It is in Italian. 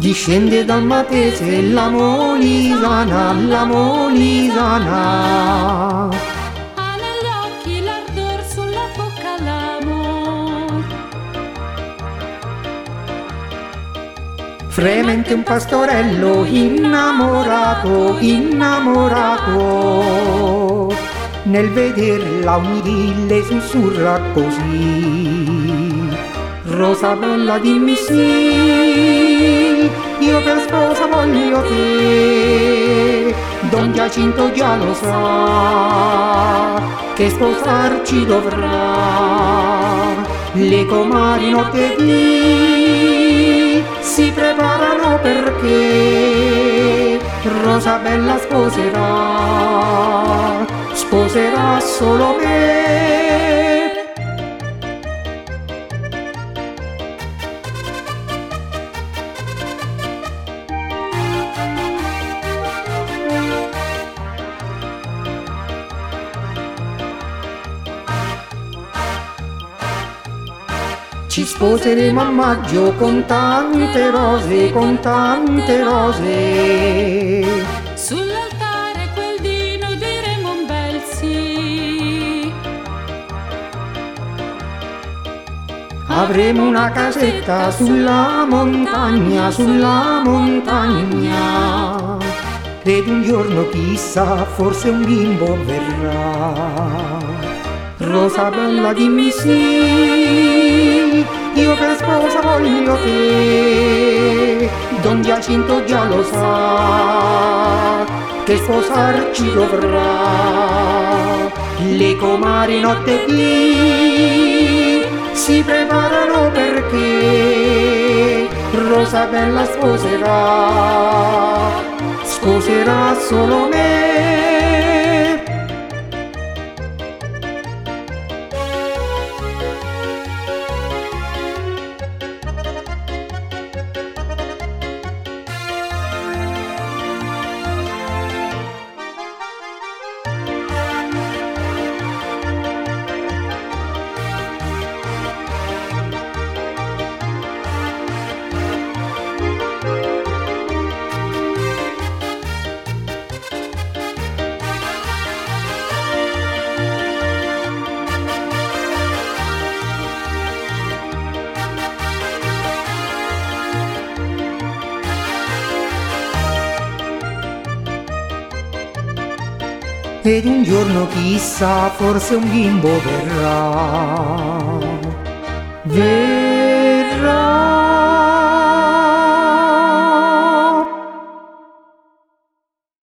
Discende dal Matese la Molisana, la Molisana. Ha negli occhi l'ardor, sulla bocca l'amor. Fremente un pastorello innamorato, innamorato. Nel vederla unirille sussurra così: rosa bella dimmi sì, io per sposa voglio te. Don Giacinto già lo sa che sposarci dovrà. Le comari notte di si preparano perché rosa bella sposerà, sposerà solo me. Ci sposeremo a maggio con tante rose, con tante rose. Sull'altare quel dì diremo un bel sì. Avremo una casetta sulla montagna, sulla montagna. Ed un giorno chissà, forse un bimbo verrà. Rosa bella dimmi sì, io per sposa voglio te. Don Giacinto già lo sa che sposarci dovrà. Le comari notte di si preparano perché rosa bella sposerà, sposerà solo me. Ed un giorno chissà, forse un bimbo verrà.